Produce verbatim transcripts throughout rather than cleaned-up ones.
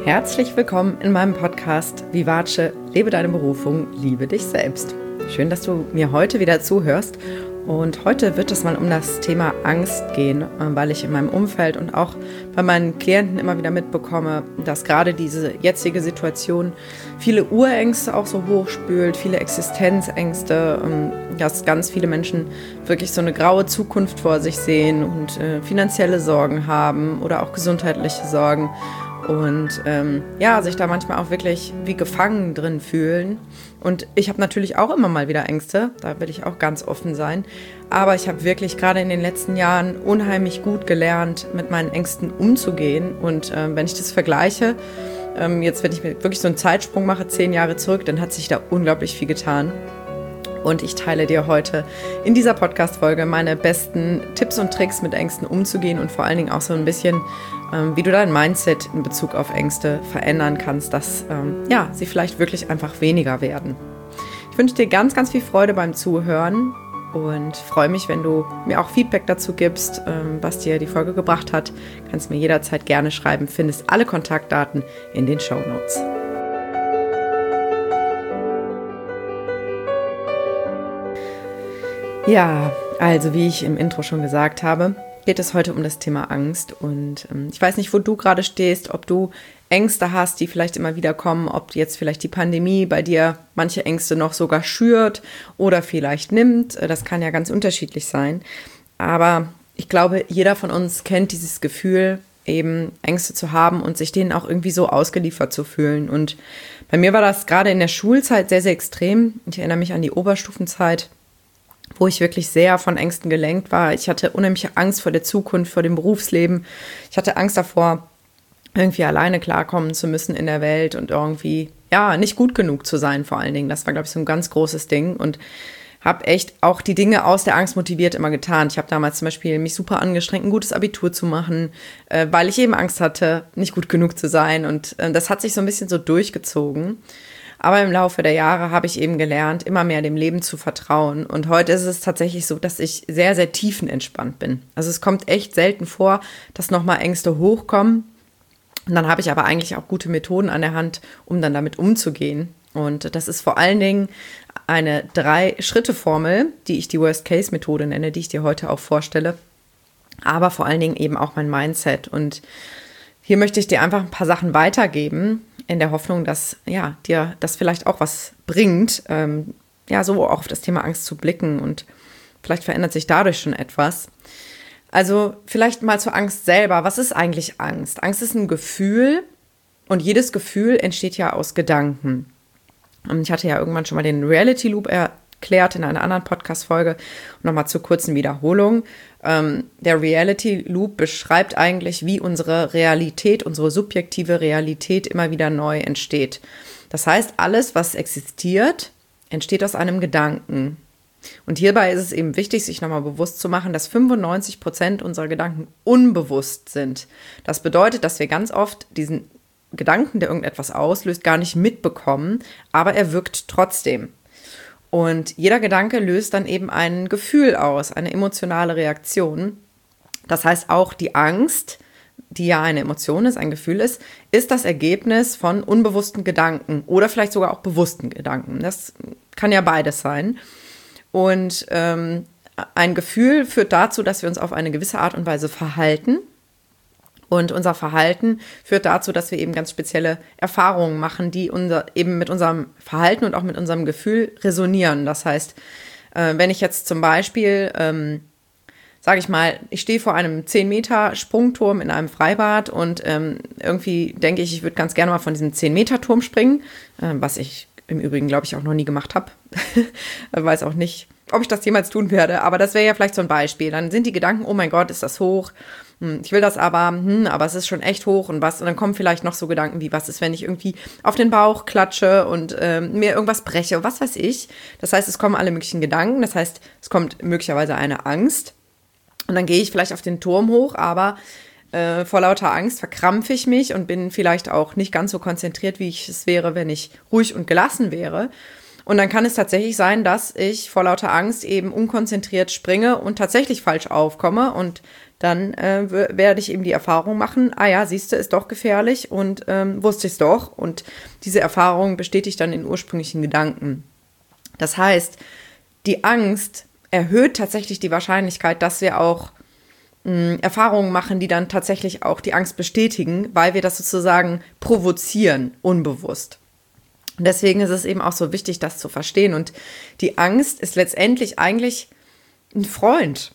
Herzlich willkommen in meinem Podcast Vivace, lebe deine Berufung, liebe dich selbst. Schön, dass du mir heute wieder zuhörst. Und heute wird es mal um das Thema Angst gehen, weil ich in meinem Umfeld und auch bei meinen Klienten immer wieder mitbekomme, dass gerade diese jetzige Situation viele Urängste auch so hochspült, viele Existenzängste, dass ganz viele Menschen wirklich so eine graue Zukunft vor sich sehen und äh, finanzielle Sorgen haben oder auch gesundheitliche Sorgen. Und ähm, ja, sich da manchmal auch wirklich wie gefangen drin fühlen. Und ich habe natürlich auch immer mal wieder Ängste, da will ich auch ganz offen sein. Aber ich habe wirklich gerade in den letzten Jahren unheimlich gut gelernt, mit meinen Ängsten umzugehen. Und ähm, wenn ich das vergleiche, ähm, jetzt wenn ich mir wirklich so einen Zeitsprung mache, zehn Jahre zurück, dann hat sich da unglaublich viel getan. Und ich teile dir heute in dieser Podcast-Folge meine besten Tipps und Tricks, mit Ängsten umzugehen und vor allen Dingen auch so ein bisschen, ähm, wie du dein Mindset in Bezug auf Ängste verändern kannst, dass ähm, ja, sie vielleicht wirklich einfach weniger werden. Ich wünsche dir ganz, ganz viel Freude beim Zuhören und freue mich, wenn du mir auch Feedback dazu gibst, ähm, was dir die Folge gebracht hat. Kannst mir jederzeit gerne schreiben, findest alle Kontaktdaten in den Shownotes. Ja, also wie ich im Intro schon gesagt habe, geht es heute um das Thema Angst und ähm, ich weiß nicht, wo du gerade stehst, ob du Ängste hast, die vielleicht immer wieder kommen, ob jetzt vielleicht die Pandemie bei dir manche Ängste noch sogar schürt oder vielleicht nimmt, das kann ja ganz unterschiedlich sein, aber ich glaube, jeder von uns kennt dieses Gefühl, eben Ängste zu haben und sich denen auch irgendwie so ausgeliefert zu fühlen und bei mir war das gerade in der Schulzeit sehr, sehr extrem. Ich erinnere mich an die Oberstufenzeit, wo ich wirklich sehr von Ängsten gelenkt war. Ich hatte unheimliche Angst vor der Zukunft, vor dem Berufsleben. Ich hatte Angst davor, irgendwie alleine klarkommen zu müssen in der Welt und irgendwie, ja, nicht gut genug zu sein vor allen Dingen. Das war, glaube ich, so ein ganz großes Ding und habe echt auch die Dinge aus der Angst motiviert immer getan. Ich habe damals zum Beispiel mich super angestrengt, ein gutes Abitur zu machen, äh, weil ich eben Angst hatte, nicht gut genug zu sein und äh, das hat sich so ein bisschen so durchgezogen. Aber im Laufe der Jahre habe ich eben gelernt, immer mehr dem Leben zu vertrauen. Und heute ist es tatsächlich so, dass ich sehr, sehr tiefenentspannt bin. Also es kommt echt selten vor, dass nochmal Ängste hochkommen. Und dann habe ich aber eigentlich auch gute Methoden an der Hand, um dann damit umzugehen. Und das ist vor allen Dingen eine Drei-Schritte-Formel, die ich die Worst-Case-Methode nenne, die ich dir heute auch vorstelle. Aber vor allen Dingen eben auch mein Mindset. Und hier möchte ich dir einfach ein paar Sachen weitergeben, in der Hoffnung, dass ja, dir das vielleicht auch was bringt, ähm, ja, so auch auf das Thema Angst zu blicken und vielleicht verändert sich dadurch schon etwas. Also vielleicht mal zur Angst selber. Was ist eigentlich Angst? Angst ist ein Gefühl und jedes Gefühl entsteht ja aus Gedanken. Und ich hatte ja irgendwann schon mal den Reality Loop erklärt in einer anderen Podcast-Folge. Und nochmal zur kurzen Wiederholung. Ähm, der Reality Loop beschreibt eigentlich, wie unsere Realität, unsere subjektive Realität immer wieder neu entsteht. Das heißt, alles, was existiert, entsteht aus einem Gedanken. Und hierbei ist es eben wichtig, sich nochmal bewusst zu machen, dass fünfundneunzig Prozent unserer Gedanken unbewusst sind. Das bedeutet, dass wir ganz oft diesen Gedanken, der irgendetwas auslöst, gar nicht mitbekommen, aber er wirkt trotzdem. Und jeder Gedanke löst dann eben ein Gefühl aus, eine emotionale Reaktion. Das heißt, auch die Angst, die ja eine Emotion ist, ein Gefühl ist, ist das Ergebnis von unbewussten Gedanken oder vielleicht sogar auch bewussten Gedanken. Das kann ja beides sein. Und ähm, ein Gefühl führt dazu, dass wir uns auf eine gewisse Art und Weise verhalten. Und unser Verhalten führt dazu, dass wir eben ganz spezielle Erfahrungen machen, die unser, eben mit unserem Verhalten und auch mit unserem Gefühl resonieren. Das heißt, äh, wenn ich jetzt zum Beispiel, ähm, sage ich mal, ich stehe vor einem zehn Meter Sprungturm in einem Freibad und ähm, irgendwie denke ich, ich würde ganz gerne mal von diesem zehn Meter Turm springen, äh, was ich im Übrigen, glaube ich, auch noch nie gemacht habe. Weiß auch nicht, ob ich das jemals tun werde, aber das wäre ja vielleicht so ein Beispiel. Dann sind die Gedanken, oh mein Gott, ist das hoch? Ich will das aber, hm, aber es ist schon echt hoch und was. Und dann kommen vielleicht noch so Gedanken wie, was ist, wenn ich irgendwie auf den Bauch klatsche und ähm, mir irgendwas breche, was weiß ich. Das heißt, es kommen alle möglichen Gedanken. Das heißt, es kommt möglicherweise eine Angst. Und dann gehe ich vielleicht auf den Turm hoch, aber äh, vor lauter Angst verkrampfe ich mich und bin vielleicht auch nicht ganz so konzentriert, wie ich es wäre, wenn ich ruhig und gelassen wäre. Und dann kann es tatsächlich sein, dass ich vor lauter Angst eben unkonzentriert springe und tatsächlich falsch aufkomme und dann äh, w- werde ich eben die Erfahrung machen, ah ja, siehst du, ist doch gefährlich und ähm, wusste ich es doch. Und diese Erfahrung bestätigt dann den ursprünglichen Gedanken. Das heißt, die Angst erhöht tatsächlich die Wahrscheinlichkeit, dass wir auch mh, Erfahrungen machen, die dann tatsächlich auch die Angst bestätigen, weil wir das sozusagen provozieren, unbewusst. Und deswegen ist es eben auch so wichtig, das zu verstehen. Und die Angst ist letztendlich eigentlich ein Freund.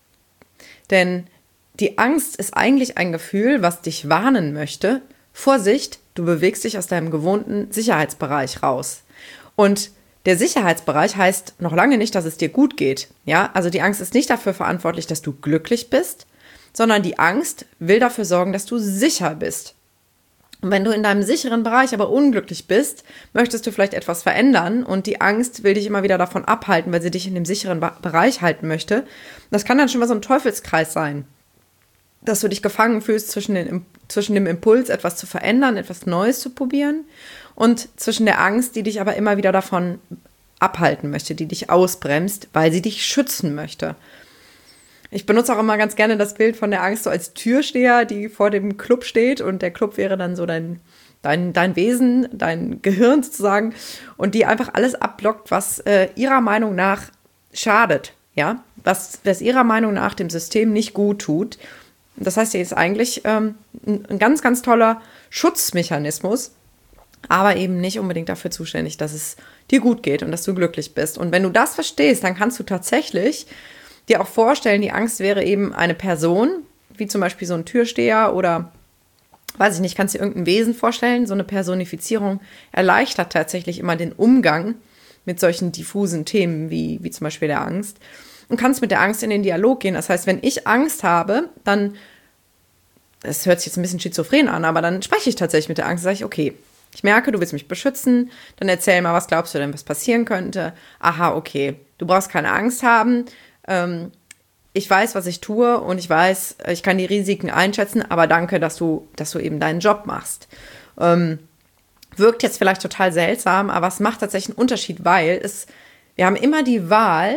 Denn die Angst ist eigentlich ein Gefühl, was dich warnen möchte. Vorsicht, du bewegst dich aus deinem gewohnten Sicherheitsbereich raus. Und der Sicherheitsbereich heißt noch lange nicht, dass es dir gut geht. Ja, also die Angst ist nicht dafür verantwortlich, dass du glücklich bist, sondern die Angst will dafür sorgen, dass du sicher bist. Und wenn du in deinem sicheren Bereich aber unglücklich bist, möchtest du vielleicht etwas verändern und die Angst will dich immer wieder davon abhalten, weil sie dich in dem sicheren Ba- Bereich halten möchte. Das kann dann schon mal so ein Teufelskreis sein, dass du dich gefangen fühlst zwischen, den, zwischen dem Impuls, etwas zu verändern, etwas Neues zu probieren und zwischen der Angst, die dich aber immer wieder davon abhalten möchte, die dich ausbremst, weil sie dich schützen möchte. Ich benutze auch immer ganz gerne das Bild von der Angst so als Türsteher, die vor dem Club steht und der Club wäre dann so dein, dein, dein Wesen, dein Gehirn sozusagen und die einfach alles abblockt, was äh, ihrer Meinung nach schadet, ja, was, was ihrer Meinung nach dem System nicht gut tut. Das heißt, sie ist eigentlich ähm, ein, ein ganz, ganz toller Schutzmechanismus, aber eben nicht unbedingt dafür zuständig, dass es dir gut geht und dass du glücklich bist. Und wenn du das verstehst, dann kannst du tatsächlich dir auch vorstellen, die Angst wäre eben eine Person, wie zum Beispiel so ein Türsteher oder, weiß ich nicht, kannst dir irgendein Wesen vorstellen. So eine Personifizierung erleichtert tatsächlich immer den Umgang mit solchen diffusen Themen wie, wie zum Beispiel der Angst und kannst mit der Angst in den Dialog gehen. Das heißt, wenn ich Angst habe, dann, das hört sich jetzt ein bisschen schizophren an, aber dann spreche ich tatsächlich mit der Angst, sage ich, okay, ich merke, du willst mich beschützen, dann erzähl mal, was glaubst du denn, was passieren könnte? Aha, okay, du brauchst keine Angst haben, ähm, ich weiß, was ich tue und ich weiß, ich kann die Risiken einschätzen, aber danke, dass du, dass du eben deinen Job machst. Ähm, wirkt jetzt vielleicht total seltsam, aber es macht tatsächlich einen Unterschied, weil es, wir haben immer die Wahl,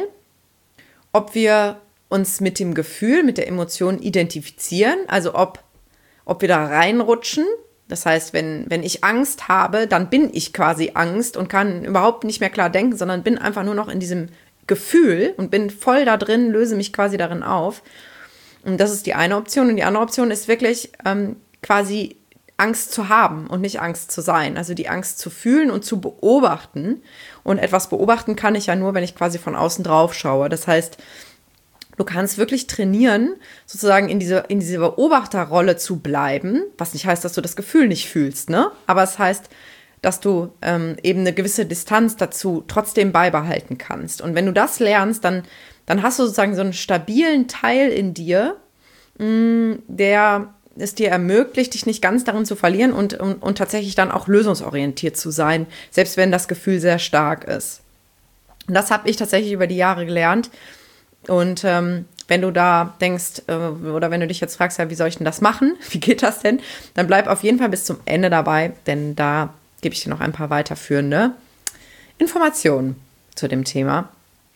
ob wir uns mit dem Gefühl, mit der Emotion identifizieren, also ob, ob wir da reinrutschen. Das heißt, wenn, wenn ich Angst habe, dann bin ich quasi Angst und kann überhaupt nicht mehr klar denken, sondern bin einfach nur noch in diesem Gefühl und bin voll da drin, löse mich quasi darin auf. Und das ist die eine Option. Und die andere Option ist wirklich ähm, quasi Angst zu haben und nicht Angst zu sein. Also die Angst zu fühlen und zu beobachten. Und etwas beobachten kann ich ja nur, wenn ich quasi von außen drauf schaue. Das heißt, du kannst wirklich trainieren, sozusagen in dieser in diese Beobachterrolle zu bleiben, was nicht heißt, dass du das Gefühl nicht fühlst, ne? Aber es heißt, dass du ähm, eben eine gewisse Distanz dazu trotzdem beibehalten kannst. Und wenn du das lernst, dann, dann hast du sozusagen so einen stabilen Teil in dir, mh, der es dir ermöglicht, dich nicht ganz darin zu verlieren und, und, und tatsächlich dann auch lösungsorientiert zu sein, selbst wenn das Gefühl sehr stark ist. Und das habe ich tatsächlich über die Jahre gelernt. Und ähm, wenn du da denkst, äh, oder wenn du dich jetzt fragst, ja, wie soll ich denn das machen? Wie geht das denn? Dann bleib auf jeden Fall bis zum Ende dabei, denn da gebe ich dir noch ein paar weiterführende Informationen zu dem Thema.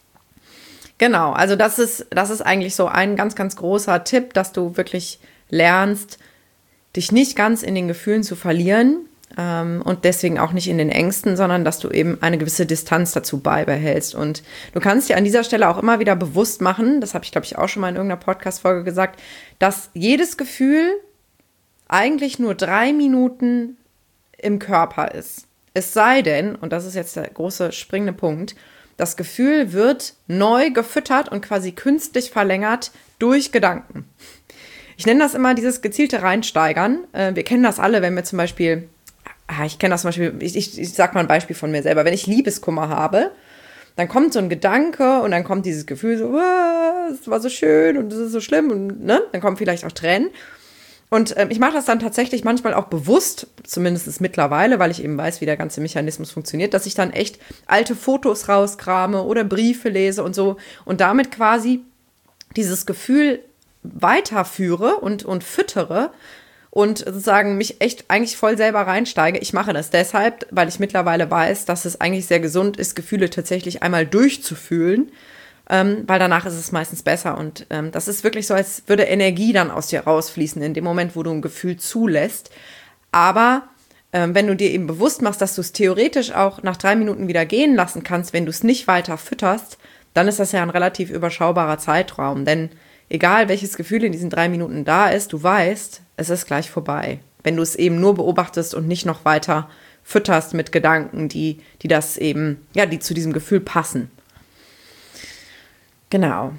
Genau, also das ist, das ist eigentlich so ein ganz, ganz großer Tipp, dass du wirklich lernst, dich nicht ganz in den Gefühlen zu verlieren ähm, und deswegen auch nicht in den Ängsten, sondern dass du eben eine gewisse Distanz dazu beibehältst. Und du kannst dir an dieser Stelle auch immer wieder bewusst machen, das habe ich, glaube ich, auch schon mal in irgendeiner Podcast-Folge gesagt, dass jedes Gefühl eigentlich nur drei Minuten im Körper ist. Es sei denn, und das ist jetzt der große springende Punkt, das Gefühl wird neu gefüttert und quasi künstlich verlängert durch Gedanken. Ich nenne das immer dieses gezielte Reinsteigern. Äh, wir kennen das alle, wenn wir zum Beispiel, ah, ich kenne das zum Beispiel, ich, ich, ich sag mal ein Beispiel von mir selber, wenn ich Liebeskummer habe, dann kommt so ein Gedanke und dann kommt dieses Gefühl so, es war so schön und es ist so schlimm und ne, dann kommen vielleicht auch Tränen. Und ähm, ich mache das dann tatsächlich manchmal auch bewusst, zumindest mittlerweile, weil ich eben weiß, wie der ganze Mechanismus funktioniert, dass ich dann echt alte Fotos rauskrame oder Briefe lese und so und damit quasi dieses Gefühl weiterführe und, und füttere und sozusagen mich echt eigentlich voll selber reinsteige. Ich mache das deshalb, weil ich mittlerweile weiß, dass es eigentlich sehr gesund ist, Gefühle tatsächlich einmal durchzufühlen, ähm, weil danach ist es meistens besser. Und ähm, das ist wirklich so, als würde Energie dann aus dir rausfließen in dem Moment, wo du ein Gefühl zulässt. Aber ähm, wenn du dir eben bewusst machst, dass du es theoretisch auch nach drei Minuten wieder gehen lassen kannst, wenn du es nicht weiter fütterst, dann ist das ja ein relativ überschaubarer Zeitraum. Denn egal, welches Gefühl in diesen drei Minuten da ist, du weißt, es ist gleich vorbei. Wenn du es eben nur beobachtest und nicht noch weiter fütterst mit Gedanken, die, die das eben, ja, die zu diesem Gefühl passen. Genau.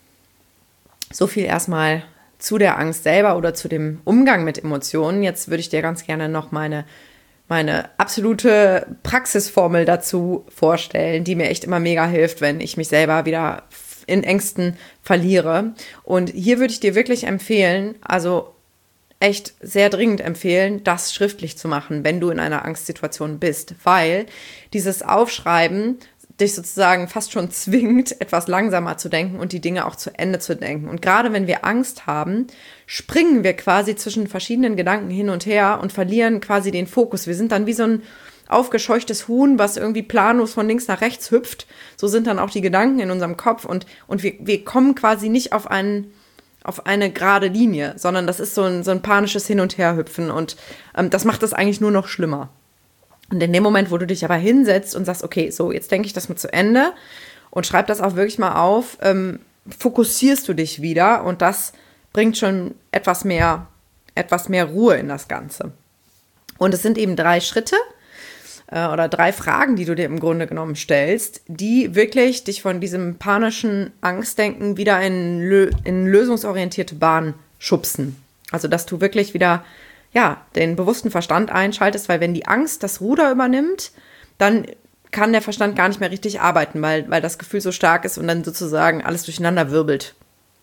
So viel erstmal zu der Angst selber oder zu dem Umgang mit Emotionen. Jetzt würde ich dir ganz gerne noch meine, meine absolute Praxisformel dazu vorstellen, die mir echt immer mega hilft, wenn ich mich selber wieder in Ängsten verliere. Und hier würde ich dir wirklich empfehlen, also echt sehr dringend empfehlen, das schriftlich zu machen, wenn du in einer Angstsituation bist, weil dieses Aufschreiben dich sozusagen fast schon zwingt, etwas langsamer zu denken und die Dinge auch zu Ende zu denken. Und gerade wenn wir Angst haben, springen wir quasi zwischen verschiedenen Gedanken hin und her und verlieren quasi den Fokus. Wir sind dann wie so ein aufgescheuchtes Huhn, was irgendwie planlos von links nach rechts hüpft. So sind dann auch die Gedanken in unserem Kopf und, und wir, wir kommen quasi nicht auf einen auf eine gerade Linie, sondern das ist so ein, so ein panisches Hin- und Herhüpfen und ähm, das macht das eigentlich nur noch schlimmer. Und in dem Moment, wo du dich aber hinsetzt und sagst, okay, so, jetzt denke ich das mal zu Ende und schreib das auch wirklich mal auf, ähm, fokussierst du dich wieder und das bringt schon etwas mehr, etwas mehr Ruhe in das Ganze. Und es sind eben drei Schritte äh, oder drei Fragen, die du dir im Grunde genommen stellst, die wirklich dich von diesem panischen Angstdenken wieder in, lö- in lösungsorientierte Bahn schubsen. Also, dass du wirklich wieder ja, den bewussten Verstand einschaltest, weil wenn die Angst das Ruder übernimmt, dann kann der Verstand gar nicht mehr richtig arbeiten, weil, weil das Gefühl so stark ist und dann sozusagen alles durcheinander wirbelt.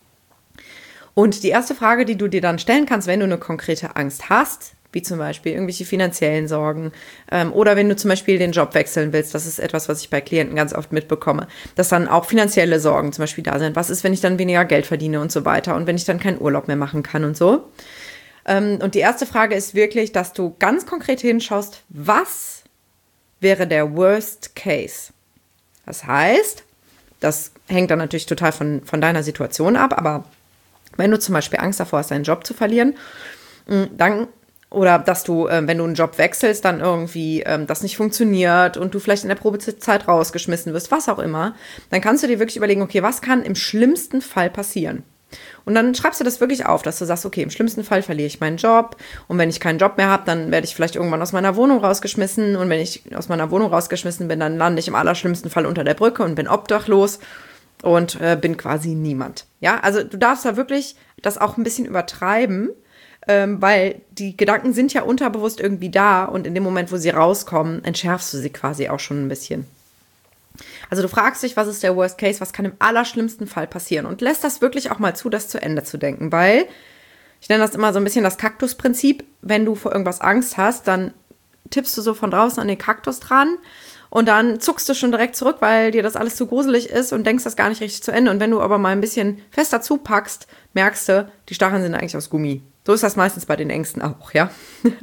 Und die erste Frage, die du dir dann stellen kannst, wenn du eine konkrete Angst hast, wie zum Beispiel irgendwelche finanziellen Sorgen ähm, oder wenn du zum Beispiel den Job wechseln willst, das ist etwas, was ich bei Klienten ganz oft mitbekomme, dass dann auch finanzielle Sorgen zum Beispiel da sind. Was ist, wenn ich dann weniger Geld verdiene und so weiter und wenn ich dann keinen Urlaub mehr machen kann und so. Ähm, und die erste Frage ist wirklich, dass du ganz konkret hinschaust, was wäre der Worst Case? Das heißt, das hängt dann natürlich total von, von deiner Situation ab, aber wenn du zum Beispiel Angst davor hast, deinen Job zu verlieren, dann oder dass du, äh, wenn du einen Job wechselst, dann irgendwie ähm, das nicht funktioniert und du vielleicht in der Probezeit rausgeschmissen wirst, was auch immer, dann kannst du dir wirklich überlegen, okay, was kann im schlimmsten Fall passieren? Und dann schreibst du das wirklich auf, dass du sagst, okay, im schlimmsten Fall verliere ich meinen Job und wenn ich keinen Job mehr habe, dann werde ich vielleicht irgendwann aus meiner Wohnung rausgeschmissen und wenn ich aus meiner Wohnung rausgeschmissen bin, dann lande ich im allerschlimmsten Fall unter der Brücke und bin obdachlos und äh, bin quasi niemand. Ja, also du darfst da wirklich das auch ein bisschen übertreiben, Ähm, weil die Gedanken sind ja unterbewusst irgendwie da und in dem Moment, wo sie rauskommen, entschärfst du sie quasi auch schon ein bisschen. Also du fragst dich, was ist der Worst Case, was kann im allerschlimmsten Fall passieren und lässt das wirklich auch mal zu, das zu Ende zu denken, weil ich nenne das immer so ein bisschen das Kaktusprinzip, wenn du vor irgendwas Angst hast, dann tippst du so von draußen an den Kaktus dran und dann zuckst du schon direkt zurück, weil dir das alles zu gruselig ist und denkst das gar nicht richtig zu Ende und wenn du aber mal ein bisschen fester zupackst, merkst du, die Stacheln sind eigentlich aus Gummi. So ist das meistens bei den Ängsten auch, ja.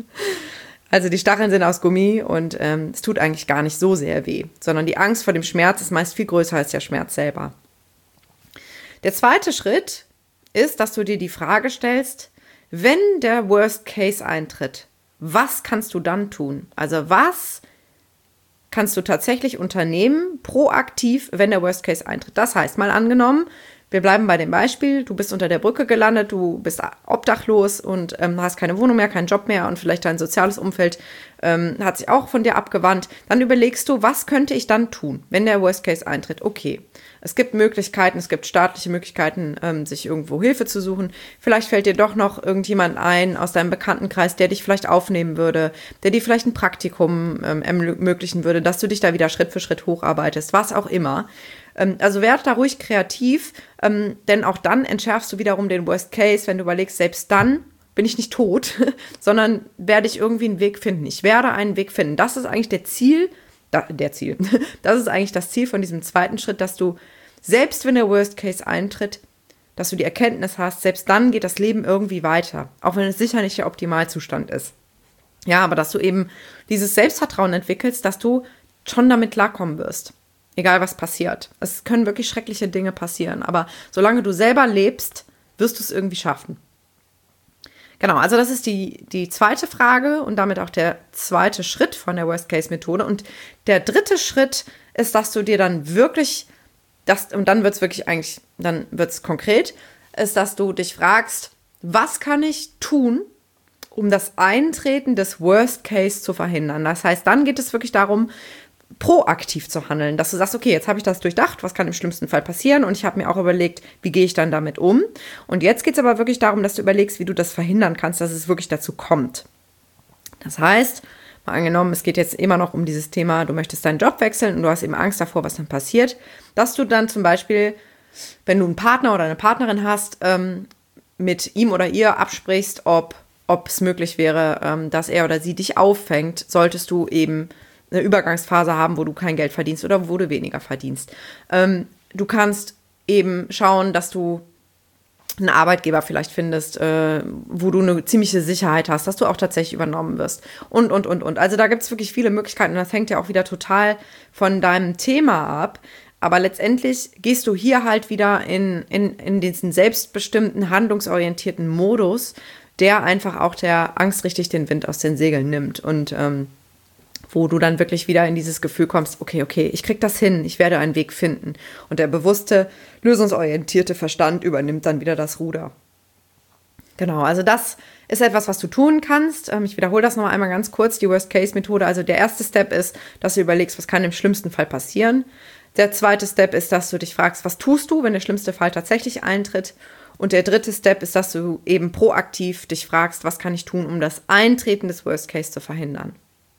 Also die Stacheln sind aus Gummi und ähm, es tut eigentlich gar nicht so sehr weh, sondern die Angst vor dem Schmerz ist meist viel größer als der Schmerz selber. Der zweite Schritt ist, dass du dir die Frage stellst, wenn der Worst Case eintritt, was kannst du dann tun? Also was kannst du tatsächlich unternehmen, proaktiv, wenn der Worst Case eintritt? Das heißt, mal angenommen, wir bleiben bei dem Beispiel, du bist unter der Brücke gelandet, du bist obdachlos und ähm, hast keine Wohnung mehr, keinen Job mehr und vielleicht dein soziales Umfeld ähm, hat sich auch von dir abgewandt. Dann überlegst du, was könnte ich dann tun, wenn der Worst Case eintritt? Okay, es gibt Möglichkeiten, es gibt staatliche Möglichkeiten, ähm, sich irgendwo Hilfe zu suchen. Vielleicht fällt dir doch noch irgendjemand ein aus deinem Bekanntenkreis, der dich vielleicht aufnehmen würde, der dir vielleicht ein Praktikum ähm, ermöglichen würde, dass du dich da wieder Schritt für Schritt hocharbeitest, was auch immer. Also werd da ruhig kreativ, ähm, denn auch dann entschärfst du wiederum den Worst Case, wenn du überlegst, selbst dann bin ich nicht tot, sondern werde ich irgendwie einen Weg finden. Ich werde einen Weg finden. Das ist eigentlich der Ziel, da, der Ziel, das ist eigentlich das Ziel von diesem zweiten Schritt, dass du, selbst wenn der Worst Case eintritt, dass du die Erkenntnis hast, selbst dann geht das Leben irgendwie weiter, auch wenn es sicher nicht der Optimalzustand ist. Ja, aber dass du eben dieses Selbstvertrauen entwickelst, dass du schon damit klarkommen wirst. Egal, was passiert. Es können wirklich schreckliche Dinge passieren. Aber solange du selber lebst, wirst du es irgendwie schaffen. Genau, also das ist die, die zweite Frage und damit auch der zweite Schritt von der Worst-Case-Methode. Und der dritte Schritt ist, dass du dir dann wirklich, das, und dann wird es wirklich eigentlich, dann wird es konkret, ist, dass du dich fragst, was kann ich tun, um das Eintreten des Worst-Case zu verhindern. Das heißt, dann geht es wirklich darum, proaktiv zu handeln, dass du sagst, okay, jetzt habe ich das durchdacht, was kann im schlimmsten Fall passieren und ich habe mir auch überlegt, wie gehe ich dann damit um. Und jetzt geht es aber wirklich darum, dass du überlegst, wie du das verhindern kannst, dass es wirklich dazu kommt. Das heißt, mal angenommen, es geht jetzt immer noch um dieses Thema, du möchtest deinen Job wechseln und du hast eben Angst davor, was dann passiert, dass du dann zum Beispiel, wenn du einen Partner oder eine Partnerin hast, ähm, mit ihm oder ihr absprichst, ob ob es möglich wäre, ähm, dass er oder sie dich auffängt, solltest du eben eine Übergangsphase haben, wo du kein Geld verdienst oder wo du weniger verdienst. Ähm, du kannst eben schauen, dass du einen Arbeitgeber vielleicht findest, äh, wo du eine ziemliche Sicherheit hast, dass du auch tatsächlich übernommen wirst und, und, und, und. Also da gibt es wirklich viele Möglichkeiten und das hängt ja auch wieder total von deinem Thema ab. Aber letztendlich gehst du hier halt wieder in, in, in diesen selbstbestimmten, handlungsorientierten Modus, der einfach auch der Angst richtig den Wind aus den Segeln nimmt und ähm, wo du dann wirklich wieder in dieses Gefühl kommst, okay, okay, ich krieg das hin, ich werde einen Weg finden. Und der bewusste, lösungsorientierte Verstand übernimmt dann wieder das Ruder. Genau, also das ist etwas, was du tun kannst. Ich wiederhole das noch einmal ganz kurz, die Worst-Case-Methode. Also der erste Step ist, dass du überlegst, was kann im schlimmsten Fall passieren. Der zweite Step ist, dass du dich fragst, was tust du, wenn der schlimmste Fall tatsächlich eintritt. Und der dritte Step ist, dass du eben proaktiv dich fragst, was kann ich tun, um das Eintreten des Worst-Case zu verhindern.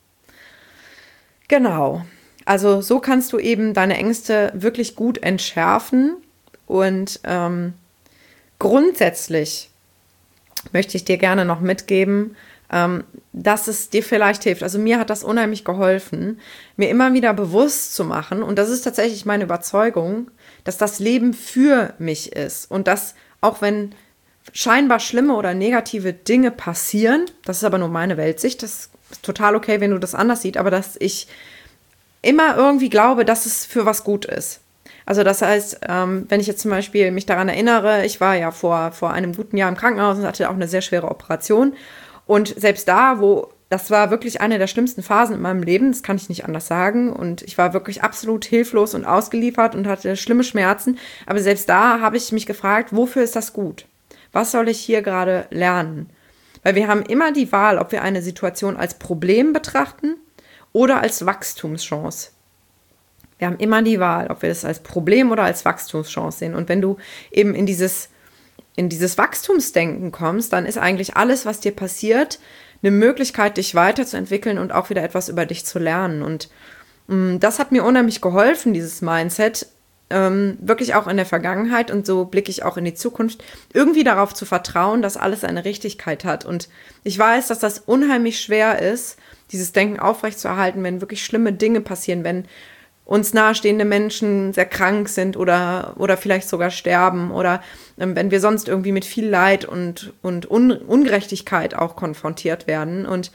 Genau, also so kannst du eben deine Ängste wirklich gut entschärfen und ähm, grundsätzlich möchte ich dir gerne noch mitgeben, ähm, dass es dir vielleicht hilft. Also mir hat das unheimlich geholfen, mir immer wieder bewusst zu machen und das ist tatsächlich meine Überzeugung, dass das Leben für mich ist und dass auch wenn scheinbar schlimme oder negative Dinge passieren, das ist aber nur meine Weltsicht, das ist total okay, wenn du das anders siehst, aber dass ich immer irgendwie glaube, dass es für was gut ist. Also das heißt, ähm, wenn ich jetzt zum Beispiel mich daran erinnere, ich war ja vor, vor einem guten Jahr im Krankenhaus und hatte auch eine sehr schwere Operation und selbst da, wo, das war wirklich eine der schlimmsten Phasen in meinem Leben, das kann ich nicht anders sagen und ich war wirklich absolut hilflos und ausgeliefert und hatte schlimme Schmerzen, aber selbst da habe ich mich gefragt, wofür ist das gut? Was soll ich hier gerade lernen? Weil wir haben immer die Wahl, ob wir eine Situation als Problem betrachten oder als Wachstumschance. Wir haben immer die Wahl, ob wir das als Problem oder als Wachstumschance sehen. Und wenn du eben in dieses, in dieses Wachstumsdenken kommst, dann ist eigentlich alles, was dir passiert, eine Möglichkeit, dich weiterzuentwickeln und auch wieder etwas über dich zu lernen. Und mh, das hat mir unheimlich geholfen, dieses Mindset, Ähm, wirklich auch in der Vergangenheit und so blicke ich auch in die Zukunft, irgendwie darauf zu vertrauen, dass alles eine Richtigkeit hat. Und ich weiß, dass das unheimlich schwer ist, dieses Denken aufrechtzuerhalten, wenn wirklich schlimme Dinge passieren, wenn uns nahestehende Menschen sehr krank sind oder, oder vielleicht sogar sterben oder ähm, wenn wir sonst irgendwie mit viel Leid und, und Un- Ungerechtigkeit auch konfrontiert werden. Und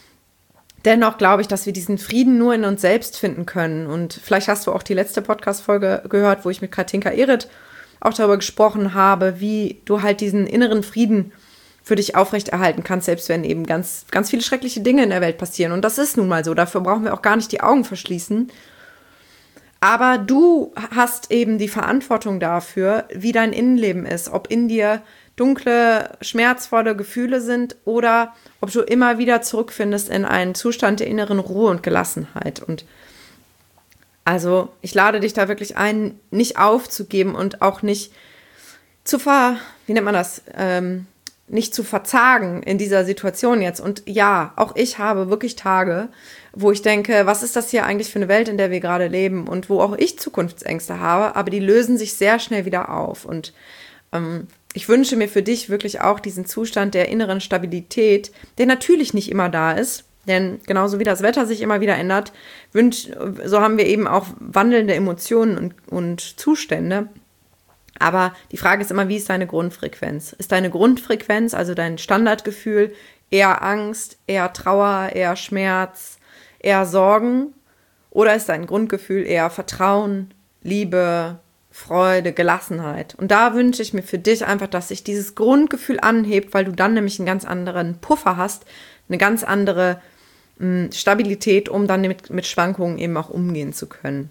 dennoch glaube ich, dass wir diesen Frieden nur in uns selbst finden können. Und vielleicht hast du auch die letzte Podcast-Folge gehört, wo ich mit Katinka Ehret auch darüber gesprochen habe, wie du halt diesen inneren Frieden für dich aufrechterhalten kannst, selbst wenn eben ganz, ganz viele schreckliche Dinge in der Welt passieren. Und das ist nun mal so. Dafür brauchen wir auch gar nicht die Augen verschließen. Aber du hast eben die Verantwortung dafür, wie dein Innenleben ist, ob in dir dunkle, schmerzvolle Gefühle sind oder ob du immer wieder zurückfindest in einen Zustand der inneren Ruhe und Gelassenheit. Und also ich lade dich da wirklich ein, nicht aufzugeben und auch nicht zu ver, wie nennt man das, ähm, nicht zu verzagen in dieser Situation jetzt. Und ja, auch ich habe wirklich Tage, wo ich denke, was ist das hier eigentlich für eine Welt, in der wir gerade leben und wo auch ich Zukunftsängste habe, aber die lösen sich sehr schnell wieder auf. Und ähm, ich wünsche mir für dich wirklich auch diesen Zustand der inneren Stabilität, der natürlich nicht immer da ist, denn genauso wie das Wetter sich immer wieder ändert, wünsch, so haben wir eben auch wandelnde Emotionen und, und Zustände. Aber die Frage ist immer, wie ist deine Grundfrequenz? Ist deine Grundfrequenz, also dein Standardgefühl, eher Angst, eher Trauer, eher Schmerz, eher Sorgen? Oder ist dein Grundgefühl eher Vertrauen, Liebe, Freude, Gelassenheit? Und da wünsche ich mir für dich einfach, dass sich dieses Grundgefühl anhebt, weil du dann nämlich einen ganz anderen Puffer hast, eine ganz andere mh, Stabilität, um dann mit, mit Schwankungen eben auch umgehen zu können.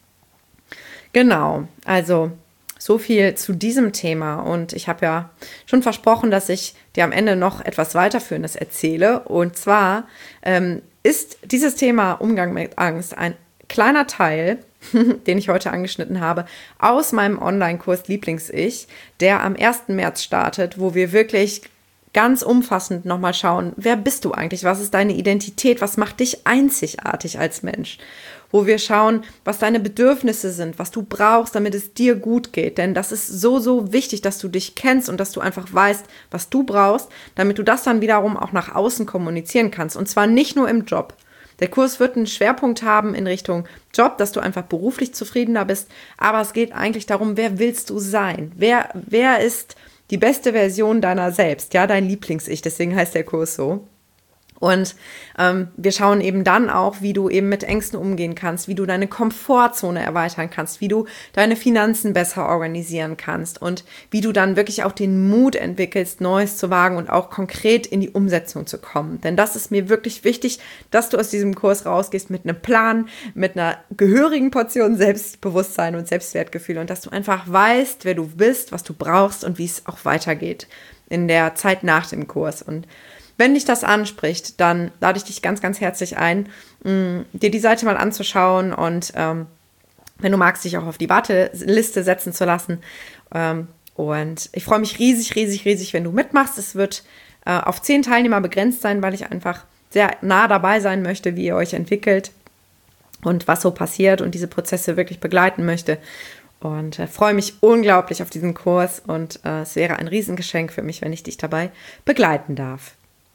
Genau, also so viel zu diesem Thema. Und ich habe ja schon versprochen, dass ich dir am Ende noch etwas Weiterführendes erzähle. Und zwar ähm, ist dieses Thema Umgang mit Angst ein kleiner Teil, den ich heute angeschnitten habe, aus meinem Online-Kurs Lieblings-Ich, der am ersten März startet, wo wir wirklich ganz umfassend nochmal schauen, wer bist du eigentlich, was ist deine Identität, was macht dich einzigartig als Mensch, wo wir schauen, was deine Bedürfnisse sind, was du brauchst, damit es dir gut geht, denn das ist so, so wichtig, dass du dich kennst und dass du einfach weißt, was du brauchst, damit du das dann wiederum auch nach außen kommunizieren kannst, und zwar nicht nur im Job. Der Kurs wird einen Schwerpunkt haben in Richtung Job, dass du einfach beruflich zufriedener bist, aber es geht eigentlich darum, wer willst du sein? Wer, wer ist die beste Version deiner selbst, ja, dein Lieblings-Ich, deswegen heißt der Kurs so. Und ähm, wir schauen eben dann auch, wie du eben mit Ängsten umgehen kannst, wie du deine Komfortzone erweitern kannst, wie du deine Finanzen besser organisieren kannst und wie du dann wirklich auch den Mut entwickelst, Neues zu wagen und auch konkret in die Umsetzung zu kommen. Denn das ist mir wirklich wichtig, dass du aus diesem Kurs rausgehst mit einem Plan, mit einer gehörigen Portion Selbstbewusstsein und Selbstwertgefühl und dass du einfach weißt, wer du bist, was du brauchst und wie es auch weitergeht in der Zeit nach dem Kurs. Und wenn dich das anspricht, dann lade ich dich ganz, ganz herzlich ein, mh, dir die Seite mal anzuschauen und ähm, wenn du magst, dich auch auf die Warteliste setzen zu lassen. Ähm, und ich freue mich riesig, riesig, riesig, wenn du mitmachst. Es wird äh, auf zehn Teilnehmer begrenzt sein, weil ich einfach sehr nah dabei sein möchte, wie ihr euch entwickelt und was so passiert und diese Prozesse wirklich begleiten möchte. Und äh, freue mich unglaublich auf diesen Kurs und äh, es wäre ein Riesengeschenk für mich, wenn ich dich dabei begleiten darf.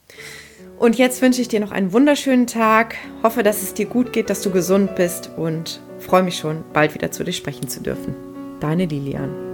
Und jetzt wünsche ich dir noch einen wunderschönen Tag, hoffe, dass es dir gut geht, dass du gesund bist und freue mich schon, bald wieder zu dir sprechen zu dürfen. Deine Lilian.